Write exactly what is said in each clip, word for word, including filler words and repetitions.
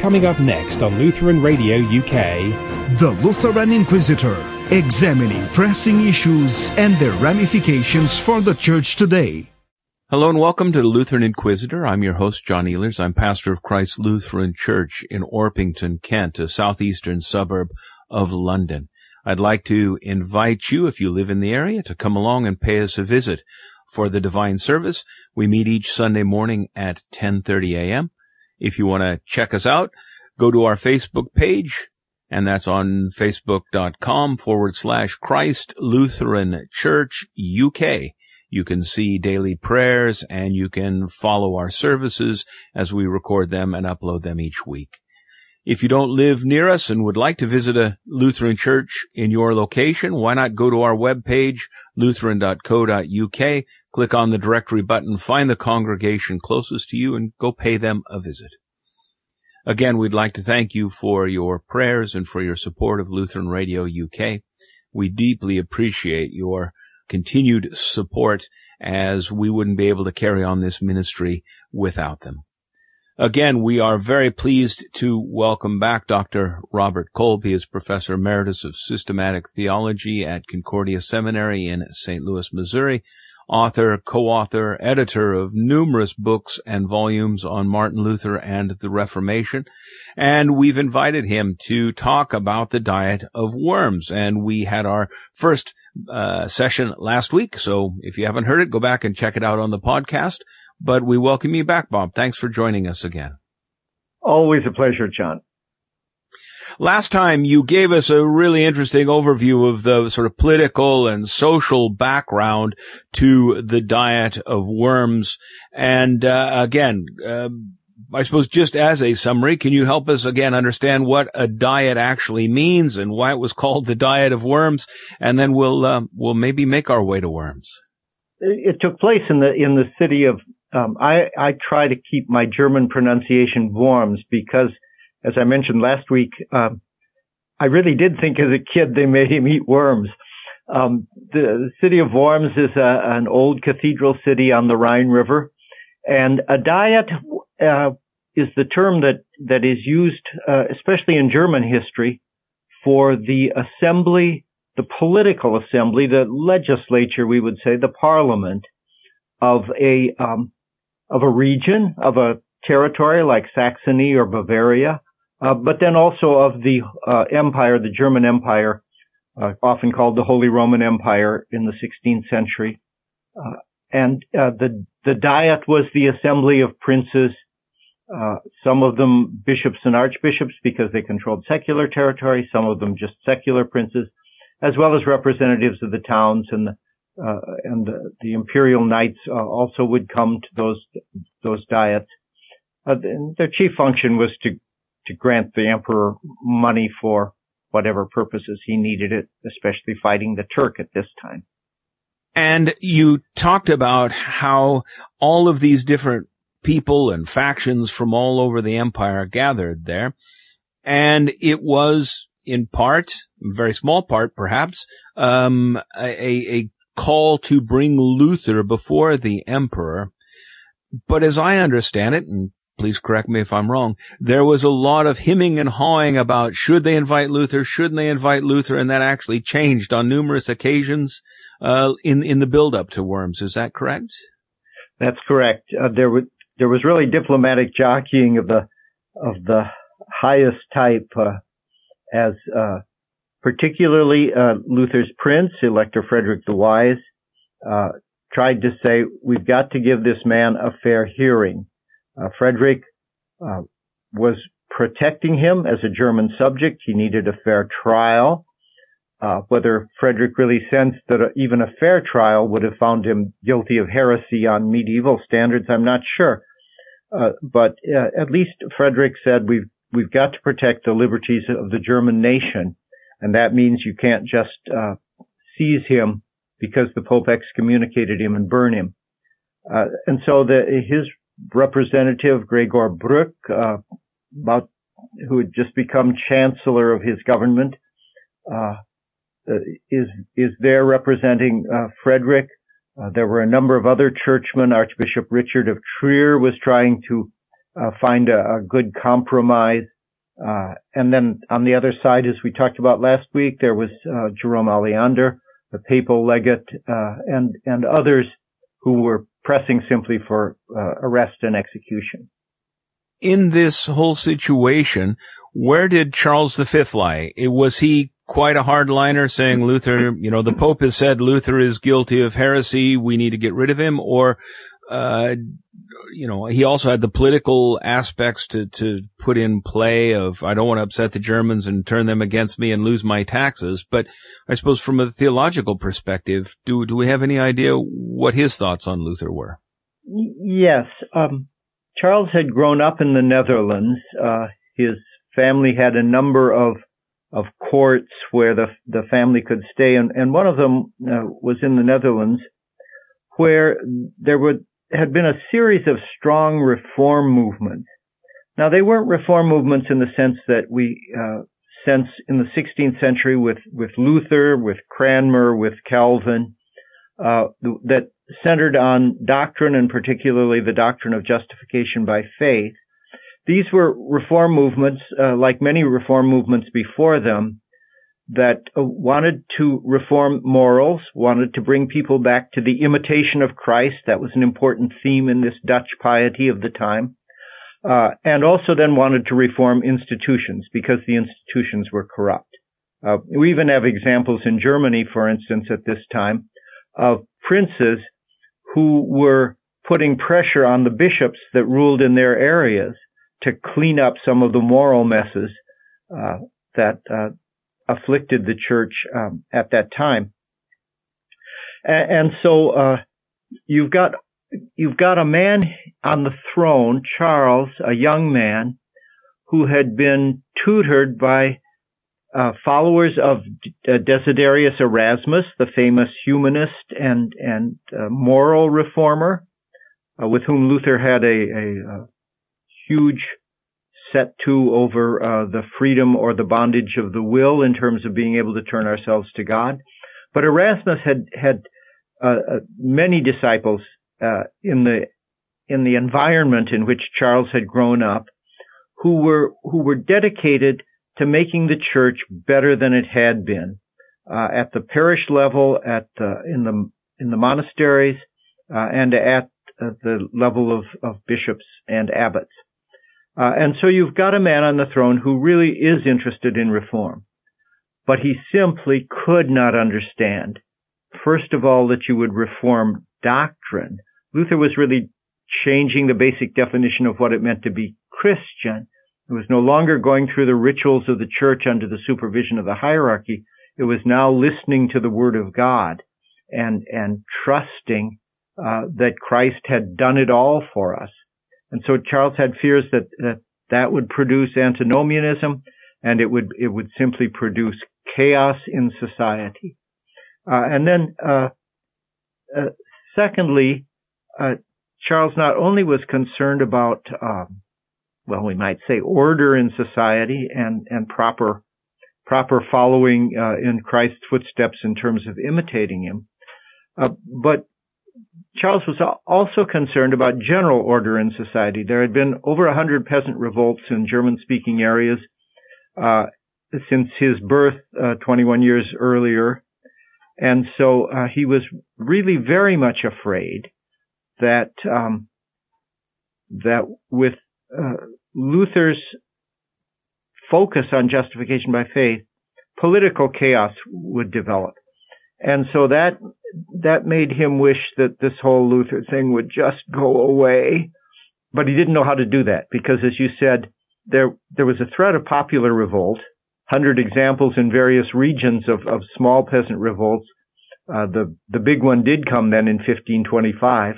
Coming up next on Lutheran Radio U K, The Lutheran Inquisitor, examining pressing issues and their ramifications for the Church today. Hello and welcome to the Lutheran Inquisitor. I'm your host, John Ehlers. I'm pastor of Christ Lutheran Church in Orpington, Kent, a southeastern suburb of London. I'd like to invite you, if you live in the area, to come along and pay us a visit for the Divine Service. We meet each Sunday morning at ten thirty a.m. If you want to check us out, go to our Facebook page, and that's on facebook.com forward slash Christ Lutheran Church U K. You can see daily prayers, and you can follow our services as we record them and upload them each week. If you don't live near us and would like to visit a Lutheran church in your location, why not go to our webpage, lutheran dot co dot u k, click on the directory button, find the congregation closest to you, and go pay them a visit. Again, we'd like to thank you for your prayers and for your support of Lutheran Radio U K. We deeply appreciate your continued support, as we wouldn't be able to carry on this ministry without them. Again, we are very pleased to welcome back Doctor Robert Kolb. He is Professor Emeritus of Systematic Theology at Concordia Seminary in Saint Louis, Missouri, author, co-author, editor of numerous books and volumes on Martin Luther and the Reformation. And we've invited him to talk about the diet of worms. And we had our first uh, session last week. So if you haven't heard it, go back and check it out on the podcast. But we welcome you back, Bob. Thanks for joining us again. Always a pleasure, John. Last time you gave us a really interesting overview of the sort of political and social background to the diet of worms. And uh, again, uh, I suppose just as a summary, can you help us again understand what a diet actually means and why it was called the diet of worms? And then we'll uh, we'll maybe make our way to worms. It took place in the in the city of. Um, I I try to keep my German pronunciation Worms because, as I mentioned last week, um, I really did think as a kid they made him eat worms. Um, the city of Worms is a, an old cathedral city on the Rhine River, and a diet uh, is the term that that is used, uh, especially in German history, for the assembly, the political assembly, the legislature, we would say, the parliament of a um, of a region, of a territory like Saxony or Bavaria, uh, but then also of the uh, empire, the German Empire, uh, often called the Holy Roman Empire in the sixteenth century. Uh, and uh, the the Diet was the assembly of princes, uh, some of them bishops and archbishops because they controlled secular territory, some of them just secular princes, as well as representatives of the towns, and the Uh, and the, the imperial knights uh, also would come to those those diets. Uh, their chief function was to to grant the emperor money for whatever purposes he needed it, especially fighting the Turk at this time. And you talked about how all of these different people and factions from all over the empire gathered there, and it was in part, very small part perhaps, um, a, a call to bring Luther before the emperor. But as I understand it, and please correct me if I'm wrong, there was a lot of hemming and hawing about should they invite Luther, shouldn't they invite Luther, and that actually changed on numerous occasions uh, in in the build-up to Worms. Is that correct? That's correct. Uh, there was there was really diplomatic jockeying of the of the highest type, uh, as uh, particularly uh, Luther's prince, Elector Frederick the Wise, uh, tried to say, we've got to give this man a fair hearing. Uh, Frederick uh, was protecting him as a German subject. He needed a fair trial. Uh, whether Frederick really sensed that a, even a fair trial would have found him guilty of heresy on medieval standards, I'm not sure. Uh, but uh, at least Frederick said, we've we've got to protect the liberties of the German nation. And that means you can't just uh, seize him because the Pope excommunicated him and burn him. Uh, and so the, his representative, Gregor Bruck, uh, about, who had just become chancellor of his government, uh, is is there representing uh, Frederick. Uh, there were a number of other churchmen. Archbishop Richard of Trier was trying to uh, find a, a good compromise. Uh, and then on the other side, as we talked about last week, there was uh, Jerome Aleander, the papal legate, uh, and and others who were pressing simply for uh, arrest and execution. In this whole situation, where did Charles the Fifth lie? It, was he quite a hardliner, saying Luther, you know, the Pope has said Luther is guilty of heresy, we need to get rid of him? Or, uh, you know, he also had the political aspects to, to put in play of, I don't want to upset the Germans and turn them against me and lose my taxes. But I suppose from a theological perspective, do, do we have any idea what his thoughts on Luther were? Yes. Um, Charles had grown up in the Netherlands. Uh, his family had a number of of courts where the the family could stay, and, and one of them uh, was in the Netherlands, where there would had been a series of strong reform movements. Now, they weren't reform movements in the sense that we uh, sense in the sixteenth century with with Luther, with Cranmer, with Calvin, uh, that centered on doctrine, and particularly the doctrine of justification by faith. These were reform movements, uh, like many reform movements before them, that uh, wanted to reform morals, wanted to bring people back to the imitation of Christ. That was an important theme in this Dutch piety of the time. Uh, and also then wanted to reform institutions, because the institutions were corrupt. Uh, we even have examples in Germany, for instance, at this time, of princes who were putting pressure on the bishops that ruled in their areas to clean up some of the moral messes uh, that uh, afflicted the church um, at that time. And, and so uh, you've got you've got a man on the throne, Charles, a young man who had been tutored by uh, followers of uh, Desiderius Erasmus, the famous humanist and and uh, moral reformer, uh, with whom Luther had a, a, a huge set to over uh, the freedom or the bondage of the will in terms of being able to turn ourselves to God. But Erasmus had had uh, uh, many disciples uh, in the in the environment in which Charles had grown up, who were who were dedicated to making the church better than it had been uh, at the parish level, at the, in the in the monasteries, uh, and at uh, the level of, of bishops and abbots. Uh, and so you've got a man on the throne who really is interested in reform, but he simply could not understand, first of all, that you would reform doctrine. Luther was really changing the basic definition of what it meant to be Christian. It was no longer going through the rituals of the church under the supervision of the hierarchy. It was now listening to the Word of God and and trusting uh, that Christ had done it all for us. And so Charles had fears that that, that would produce antinomianism, and it would it would simply produce chaos in society. Uh, and then, uh, uh, secondly, uh, Charles not only was concerned about um, well, we might say order in society and, and proper, proper following, uh, in Christ's footsteps in terms of imitating him. Uh, but Charles was also concerned about general order in society. There had been over a hundred peasant revolts in German-speaking areas, uh, since his birth, uh, twenty-one years earlier. And so, uh, he was really very much afraid that, um, that with Uh, Luther's focus on justification by faith, political chaos would develop. And so that, that made him wish that this whole Luther thing would just go away. But he didn't know how to do that because, as you said, there, there was a threat of popular revolt, hundred examples in various regions of, of small peasant revolts. Uh, the, the big one did come then in fifteen twenty-five.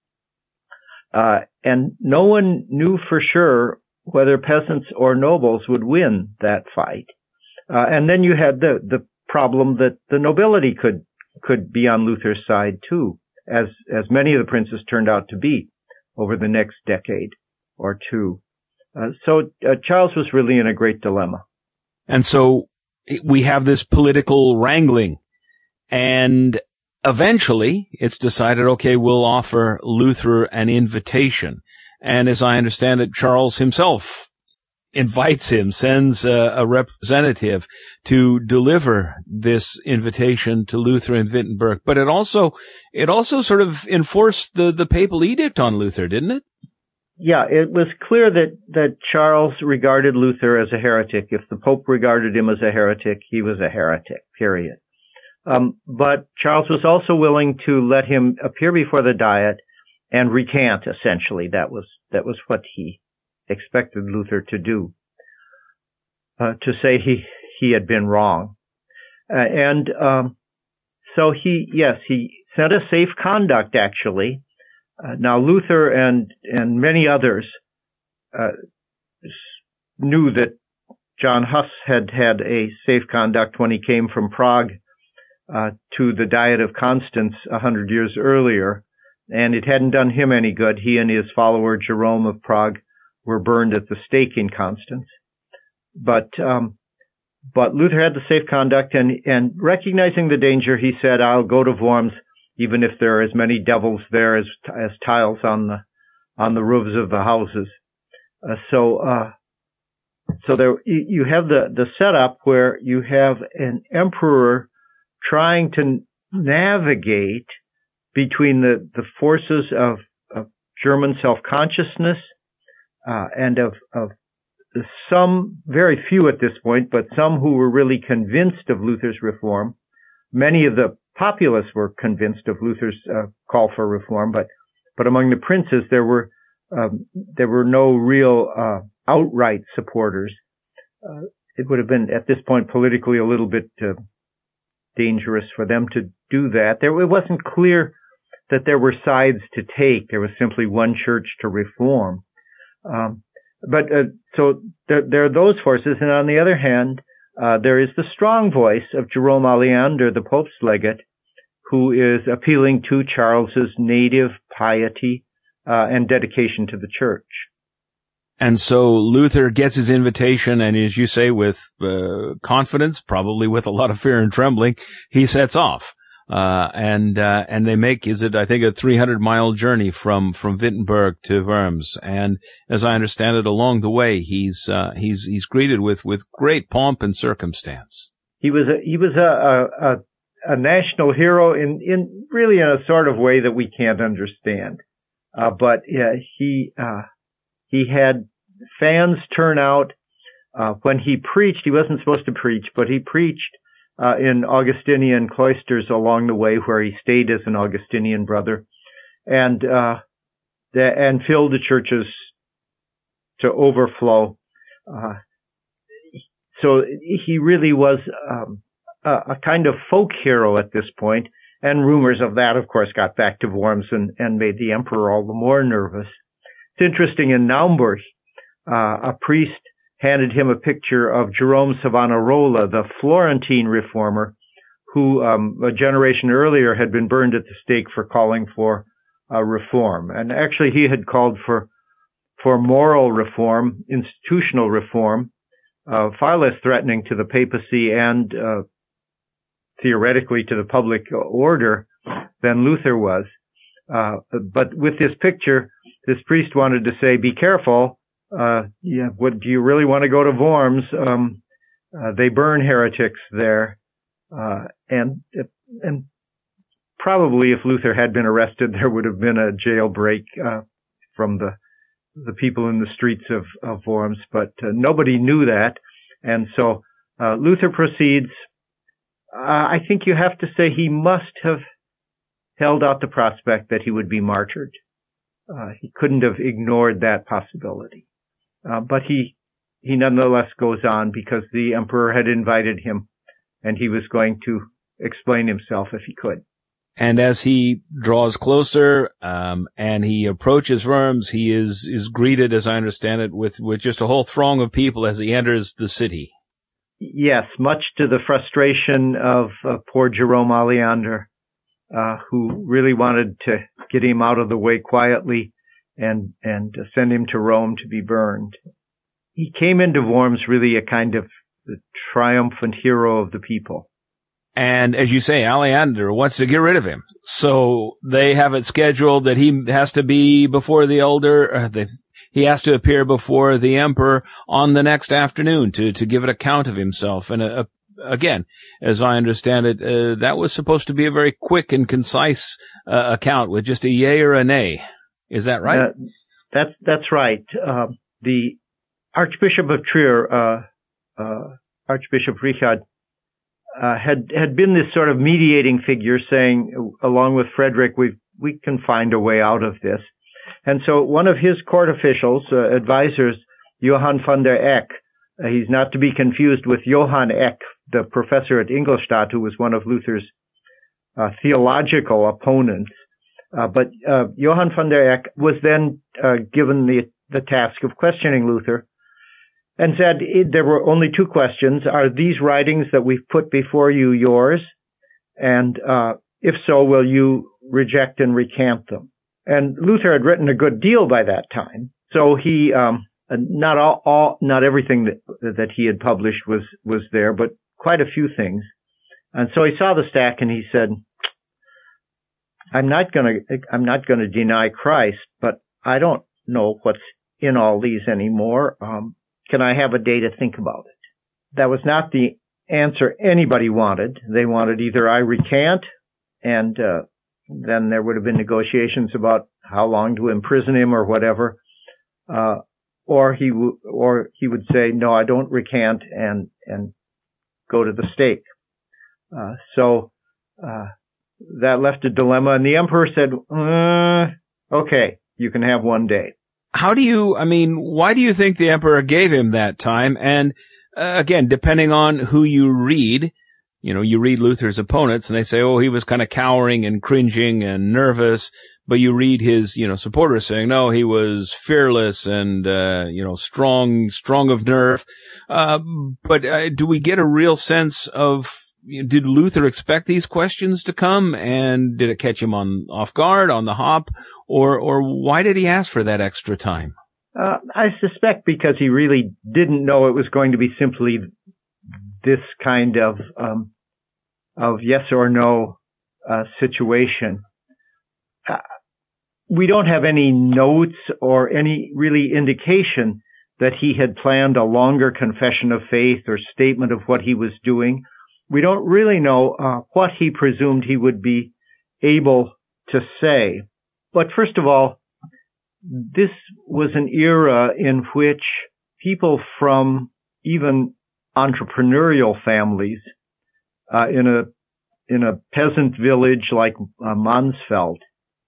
Uh, and no one knew for sure whether peasants or nobles would win that fight. Uh, and then you had the, the problem that the nobility could, could be on Luther's side too, as, as many of the princes turned out to be over the next decade or two. Uh, so, uh, Charles was really in a great dilemma. And so we have this political wrangling, and eventually, it's decided, okay, we'll offer Luther an invitation. And as I understand it, Charles himself invites him, sends a, a representative to deliver this invitation to Luther in Wittenberg. But it also, it also sort of enforced the, the papal edict on Luther, didn't it? Yeah, it was clear that, that Charles regarded Luther as a heretic. If the Pope regarded him as a heretic, he was a heretic, period. Um, but Charles was also willing to let him appear before the Diet and recant, essentially. That was, that was what he expected Luther to do, uh, to say he, he had been wrong. Uh, and, um, so he, yes, he sent a safe conduct, actually. Uh, now Luther and, and many others, uh, knew that John Huss had had a safe conduct when he came from Prague, uh, to the Diet of Constance a hundred years earlier, and it hadn't done him any good. He and his follower Jerome of Prague were burned at the stake in Constance. But, um, but Luther had the safe conduct, and, and recognizing the danger, he said, I'll go to Worms, even if there are as many devils there as, as tiles on the, on the roofs of the houses. Uh, so, uh, so there, you have the, the setup where you have an emperor trying to navigate between the, the forces of, of German self-consciousness, uh, and of, of some, very few at this point, but some who were really convinced of Luther's reform. Many of the populace were convinced of Luther's uh, call for reform, but, but among the princes there were, um, there were no real, uh, outright supporters. Uh, it would have been at this point politically a little bit, uh, dangerous for them to do that. There, it wasn't clear that there were sides to take. There was simply one church to reform. Um, but, uh, so there, there are those forces, and on the other hand, uh, there is the strong voice of Jerome Aleander, the Pope's legate, who is appealing to Charles's native piety, uh, and dedication to the church. And so Luther gets his invitation, and as you say, with uh, confidence, probably with a lot of fear and trembling, he sets off. Uh, and, uh, and they make, is it, I think, a three hundred mile journey from, from Wittenberg to Worms. And as I understand it, along the way, he's, uh, he's, he's greeted with, with great pomp and circumstance. He was a, he was a, a, a national hero in, in really in a sort of way that we can't understand. Uh, but, yeah, he, uh, he had fans turn out, uh, when he preached. He wasn't supposed to preach, but he preached Uh, in Augustinian cloisters along the way, where he stayed as an Augustinian brother, and uh, the, and filled the churches to overflow. Uh, so he really was um, a, a kind of folk hero at this point, and rumors of that, of course, got back to Worms and, and made the emperor all the more nervous. It's interesting, in Naumburg, uh, a priest handed him a picture of Jerome Savonarola, the Florentine reformer, who um, a generation earlier had been burned at the stake for calling for uh, reform. And actually he had called for for moral reform, institutional reform, uh, far less threatening to the papacy and uh, theoretically to the public order than Luther was. Uh, but with this picture, this priest wanted to say, be careful. Uh, yeah, what, do you really want to go to Worms? Um, uh, they burn heretics there. Uh, and, and probably if Luther had been arrested, there would have been a jailbreak, uh, from the, the people in the streets of, of Worms, but uh, nobody knew that. And so, uh, Luther proceeds. Uh, I think you have to say he must have held out the prospect that he would be martyred. Uh, he couldn't have ignored that possibility. Uh, but he, he nonetheless goes on because the emperor had invited him and he was going to explain himself if he could. And as he draws closer, um, and he approaches Worms, he is, is greeted, as I understand it, with, with just a whole throng of people as he enters the city. Yes, much to the frustration of uh, poor Jerome Aleander, uh, who really wanted to get him out of the way quietly and, and send him to Rome to be burned. He came into Worms really a kind of the triumphant hero of the people. And as you say, Aleander wants to get rid of him. So they have it scheduled that he has to be before the elder, uh, the, he has to appear before the emperor on the next afternoon to, to give an account of himself. And uh, again, as I understand it, uh, that was supposed to be a very quick and concise uh, account with just a yay or a nay. Is that right? Uh, that's, that's right. Uh, the Archbishop of Trier, uh, uh, Archbishop Richard, uh, had, had been this sort of mediating figure saying, along with Frederick, we we can find a way out of this. And so one of his court officials, uh, advisors, Johann von der Eck, uh, he's not to be confused with Johann Eck, the professor at Ingolstadt, who was one of Luther's uh, theological opponents. Uh, but uh, Johann von der Eck was then uh, given the, the task of questioning Luther and said it, there were only two questions. Are these writings that we've put before you yours? And uh, if so, will you reject and recant them? And Luther had written a good deal by that time. So he, um, not all, all, not everything that, that he had published was, was there, but quite a few things. And so he saw the stack and he said, I'm not gonna, I'm not gonna deny Christ, but I don't know what's in all these anymore. Um, can I have a day to think about it? That was not the answer anybody wanted. They wanted either I recant, and, uh, then there would have been negotiations about how long to imprison him or whatever, uh, or he w- or he would say, no, I don't recant, and and go to the stake. Uh, so uh, that left a dilemma, and the emperor said, uh, okay, you can have one day. How do you, I mean, why do you think the emperor gave him that time? And uh, again, depending on who you read, you know, you read Luther's opponents and they say, oh, he was kind of cowering and cringing and nervous. But you read his, you know, supporters saying, no, he was fearless and, uh, you know, strong, strong of nerve. Uh, but uh, do we get a real sense of, you know, did Luther expect these questions to come, and did it catch him on off guard, on the hop, or, or why did he ask for that extra time? Uh, I suspect because he really didn't know it was going to be simply this kind of, um, of yes or no uh, situation. Uh, we don't have any notes or any really indication that he had planned a longer confession of faith or statement of what he was doing. We don't really know uh, what he presumed he would be able to say. But first of all, this was an era in which people from even entrepreneurial families Uh, in a, in a peasant village like uh, Mansfeld,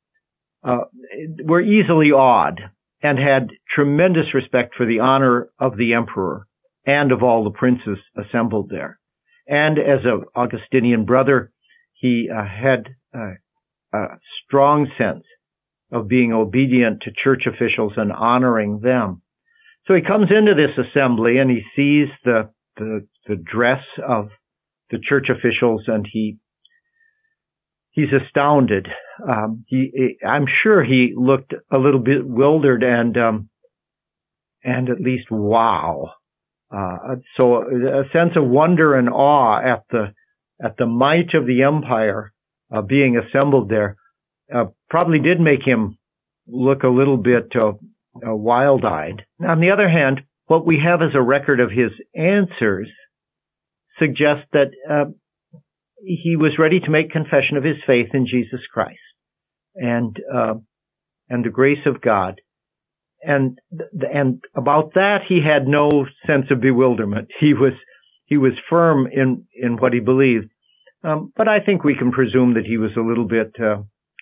uh, were easily awed and had tremendous respect for the honor of the emperor and of all the princes assembled there. And as an Augustinian brother, he uh, had uh, a strong sense of being obedient to church officials and honoring them. So he comes into this assembly and he sees the, the, the dress of the church officials, and he he's astounded. Um, he, I'm sure he looked a little bit bewildered and um, and at least wow. Uh, so a sense of wonder and awe at the at the might of the empire uh, being assembled there uh, probably did make him look a little bit uh, uh, wild-eyed. On the other hand, what we have as a record of his answers suggests that uh, he was ready to make confession of his faith in Jesus Christ and uh, and the grace of God, and and about that he had no sense of bewilderment. He was he was firm in in what he believed, um, but I think we can presume that he was a little bit uh,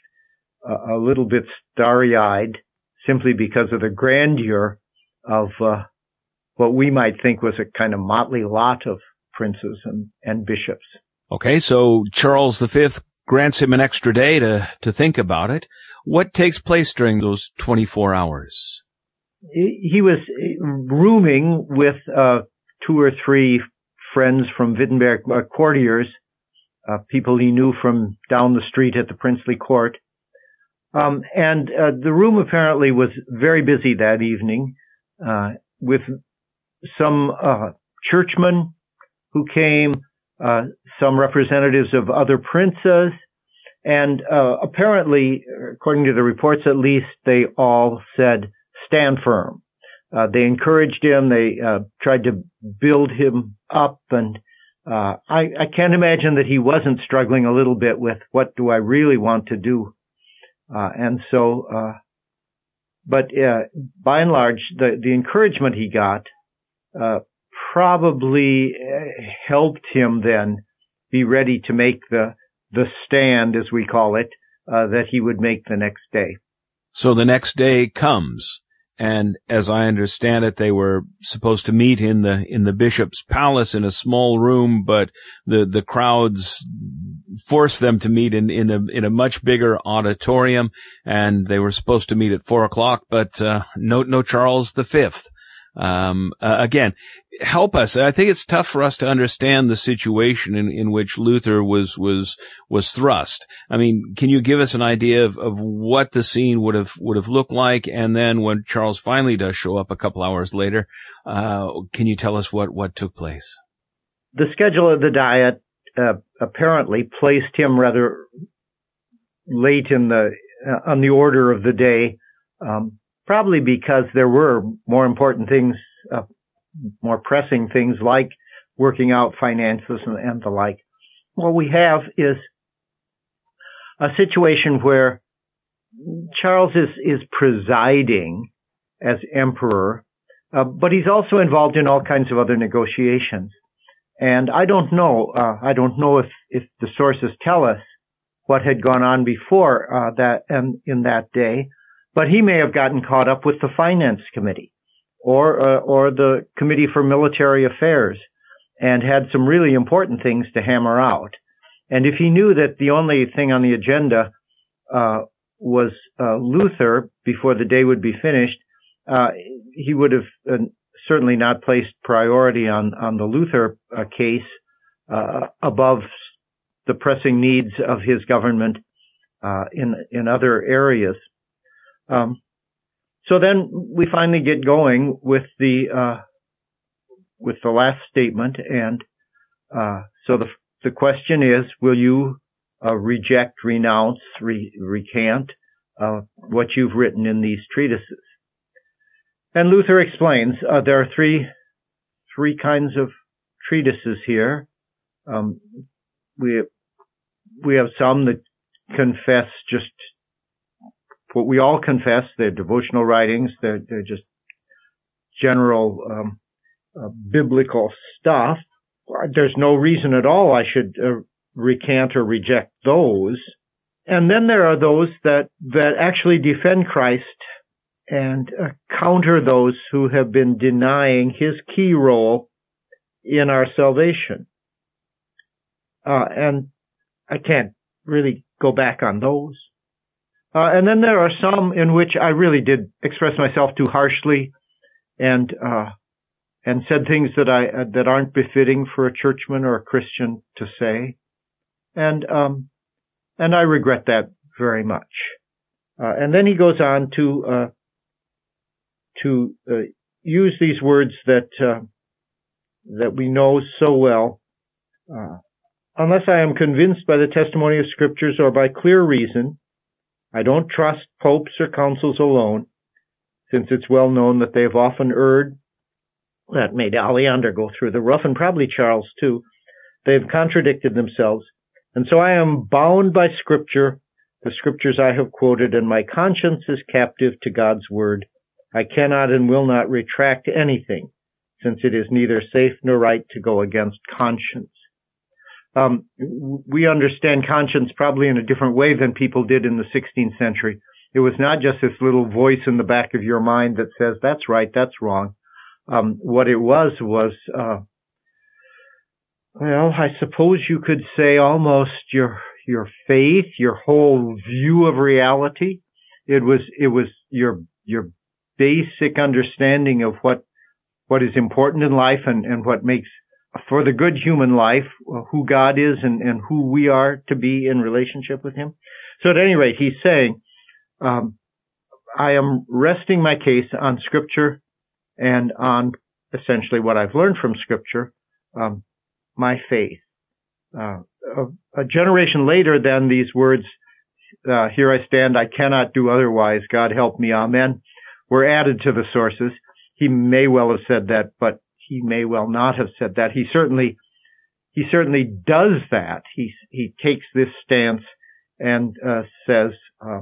a little bit starry-eyed simply because of the grandeur of uh, what we might think was a kind of motley lot of princes and, and bishops. Okay, so Charles the Fifth grants him an extra day to, to think about it. What takes place during those twenty-four hours? He, he was rooming with uh, two or three friends from Wittenberg, uh, courtiers, uh, people he knew from down the street at the princely court. Um, and uh, the room apparently was very busy that evening uh, with some uh, churchmen who came, uh, some representatives of other princes, and uh, apparently, according to the reports at least, they all said stand firm. Uh, they encouraged him. They uh, tried to build him up, and uh, I, I can't imagine that he wasn't struggling a little bit with what do I really want to do. Uh, and so, uh, but uh, by and large, the, the encouragement he got uh, probably helped him then be ready to make the the stand, as we call it, uh, that he would make the next day. So the next day comes, and as I understand it, they were supposed to meet in the in the bishop's palace in a small room, but the the crowds forced them to meet in in a in a much bigger auditorium, and they were supposed to meet at four o'clock, but uh, no no Charles the Fifth. Um, uh, again, help us. I think it's tough for us to understand the situation in, in which Luther was, was, was thrust. I mean, can you give us an idea of, of what the scene would have, would have looked like? And then when Charles finally does show up a couple hours later, uh, can you tell us what, what took place? The schedule of the Diet, uh, apparently placed him rather late in the, uh, on the order of the day, um, probably because there were more important things, uh, more pressing things like working out finances and, and the like. What we have is a situation where Charles is, is presiding as emperor, uh, but he's also involved in all kinds of other negotiations. And I don't know, uh, I don't know if, if the sources tell us what had gone on before, uh, that, and in that day. But he may have gotten caught up with the finance committee or, uh, or the committee for military affairs and had some really important things to hammer out. And if he knew that the only thing on the agenda, uh, was, uh, Luther before the day would be finished, uh, he would have uh, certainly not placed priority on, on the Luther uh, case, uh, above the pressing needs of his government, uh, in, in other areas. Um, so then we finally get going with the, uh, with the last statement. And, uh, so the, the question is, will you, uh, reject, renounce, re- recant, uh, what you've written in these treatises? And Luther explains, uh, there are three, three kinds of treatises here. Um, we, we have some that confess just what we all confess. They're devotional writings. They're, they're just general um, uh, biblical stuff. There's no reason at all I should uh, recant or reject those. And then there are those that, that actually defend Christ and uh, counter those who have been denying his key role in our salvation. Uh, and I can't really go back on those. Uh, and then there are some in which I really did express myself too harshly and, uh, and said things that I, uh, that aren't befitting for a churchman or a Christian to say. And, um, and I regret that very much. Uh, and then he goes on to, uh, to, uh, use these words that, uh, that we know so well. Uh, unless I am convinced by the testimony of scriptures or by clear reason, I don't trust popes or councils alone, since it's well known that they have often erred. That made Aleander go through the rough, and probably Charles too. They have contradicted themselves, and so I am bound by Scripture, the Scriptures I have quoted, and my conscience is captive to God's word. I cannot and will not retract anything, since it is neither safe nor right to go against conscience. Um, we understand conscience probably in a different way than people did in the sixteenth century. It was not just this little voice in the back of your mind that says, that's right, that's wrong. Um, what it was was, uh, well, I suppose you could say almost your, your faith, your whole view of reality. It was, it was your, your basic understanding of what, what is important in life and, and what makes for the good human life, who God is and, and who we are to be in relationship with him. So at any rate, he's saying, um, I am resting my case on Scripture and on essentially what I've learned from Scripture, um, my faith. Uh, a, a generation later then these words, uh, here I stand, I cannot do otherwise, God help me, amen, were added to the sources. He may well have said that, but he may well not have said that. He certainly, he certainly does that. He, he takes this stance and, uh, says, uh,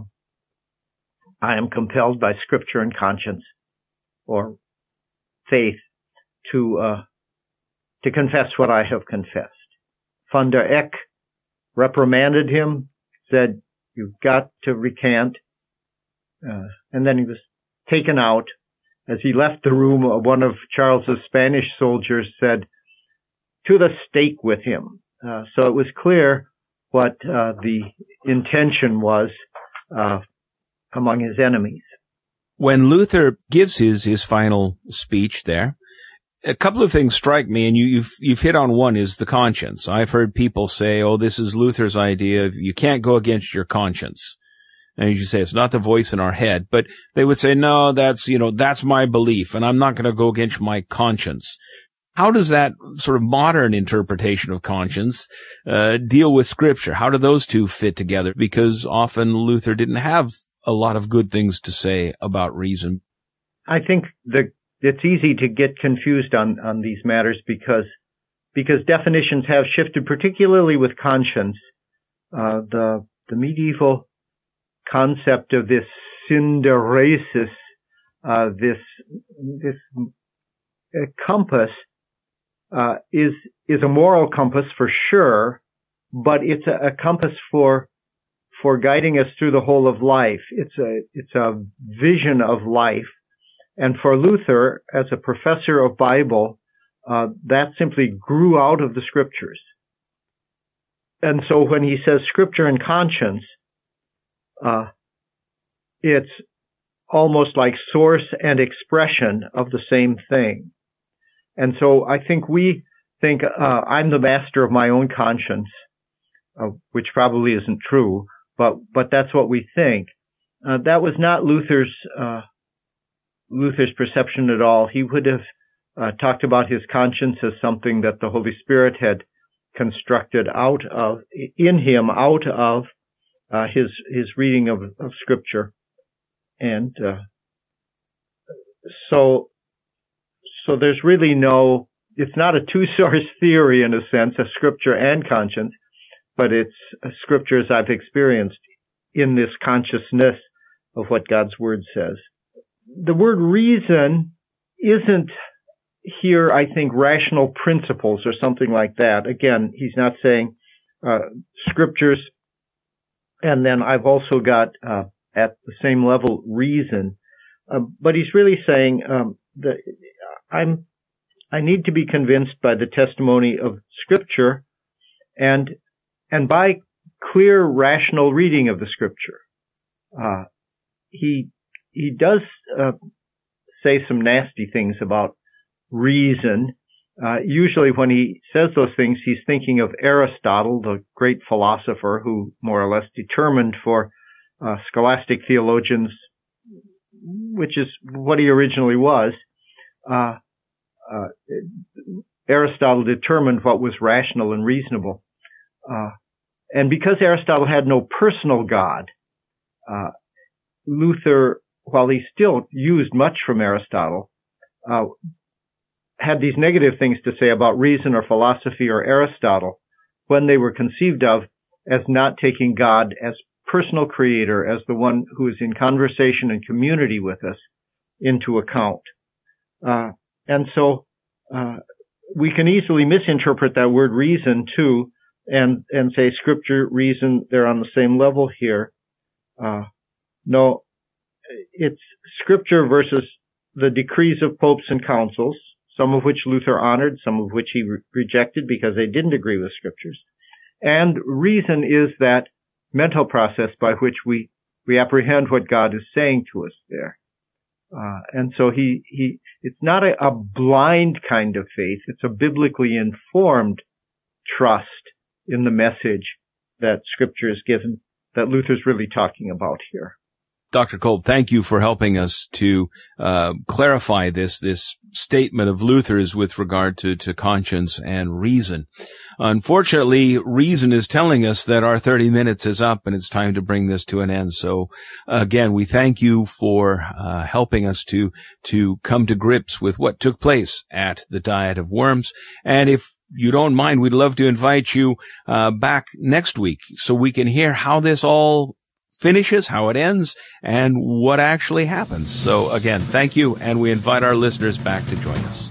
I am compelled by scripture and conscience or faith to, uh, to confess what I have confessed. Van der Eck reprimanded him, said, you've got to recant. Uh, and then he was taken out. As he left the room, one of Charles's Spanish soldiers said, to the stake with him. Uh, so it was clear what uh, the intention was uh, among his enemies. When Luther gives his, his final speech there, a couple of things strike me, and you, you've, you've hit on one, is the conscience. I've heard people say, oh, this is Luther's idea. You can't go against your conscience. And as you say, it's not the voice in our head, but they would say, no, that's, you know, that's my belief, and I'm not going to go against my conscience. How does that sort of modern interpretation of conscience uh, deal with Scripture? How do those two fit together? Because often Luther didn't have a lot of good things to say about reason. I think the, it's easy to get confused on, on these matters because, because definitions have shifted, particularly with conscience. Uh, the, the medieval concept of this synderesis, uh, this, this uh, compass, uh, is, is a moral compass for sure, but it's a, a compass for, for guiding us through the whole of life. It's a, it's a vision of life. And for Luther, as a professor of Bible, uh, that simply grew out of the scriptures. And so when he says scripture and conscience, Uh, it's almost like source and expression of the same thing. And so I think we think, uh, I'm the master of my own conscience, uh, which probably isn't true, but, but that's what we think. Uh, that was not Luther's, uh, Luther's perception at all. He would have, uh, talked about his conscience as something that the Holy Spirit had constructed out of, in him, out of, Uh, his, his reading of, of scripture. And, uh, so, so there's really no, it's not a two-source theory in a sense, of scripture and conscience, but it's a scripture as I've experienced in this consciousness of what God's word says. The word reason isn't here, I think, rational principles or something like that. Again, he's not saying, uh, scriptures. And then I've also got, uh, at the same level, reason. Uh, but he's really saying, um, that I'm, I need to be convinced by the testimony of scripture and, and by clear, rational reading of the scripture. Uh, he, he does, uh, say some nasty things about reason. Uh, usually when he says those things, he's thinking of Aristotle, the great philosopher who more or less determined for uh, scholastic theologians, which is what he originally was. Uh, uh, Aristotle determined what was rational and reasonable. Uh, and because Aristotle had no personal God, uh, Luther, while he still used much from Aristotle, uh, had these negative things to say about reason or philosophy or Aristotle when they were conceived of as not taking God as personal creator, as the one who is in conversation and community with us, into account. Uh, and so, uh, we can easily misinterpret that word reason too, and, and say scripture, reason, they're on the same level here. Uh, no, it's scripture versus the decrees of popes and councils, some of which Luther honored, some of which he re- rejected because they didn't agree with scriptures. And reason is that mental process by which we, we apprehend what God is saying to us there. Uh, and so he, he, it's not a, a blind kind of faith. It's a biblically informed trust in the message that scripture is given, that Luther's really talking about here. Doctor Kolb, thank you for helping us to uh, clarify this this statement of Luther's with regard to, to conscience and reason. Unfortunately, reason is telling us that our thirty minutes is up and it's time to bring this to an end. So, again, we thank you for uh, helping us to to come to grips with what took place at the Diet of Worms. And if you don't mind, we'd love to invite you uh, back next week so we can hear how this all finishes, how it ends, and what actually happens. So again, thank you, and we invite our listeners back to join us.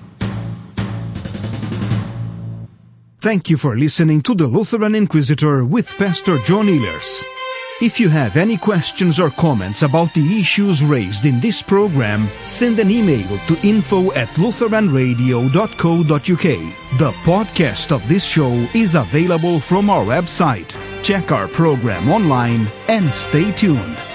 Thank you for listening to the Lutheran Inquisitor with Pastor John Ehlers. If you have any questions or comments about the issues raised in this program, send an email to info at lutheran radio dot co dot uk. The podcast of this show is available from our website. Check our program online and stay tuned.